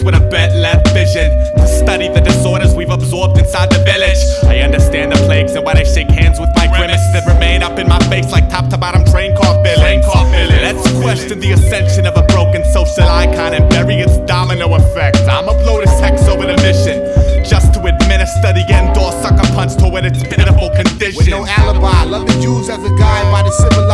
face with a bent-left vision to study the disorders we've absorbed inside the village. I understand the plagues and why they shake hands with my grimace that remain up in my face like top to bottom train car villains. Let's question the ascension of a broken social icon and bury its domino effect. I'ma blow this hex over the mission just to administer the end-door sucker punch toward its pitiful condition. With no alibi, love the Jews as a guide by the civilized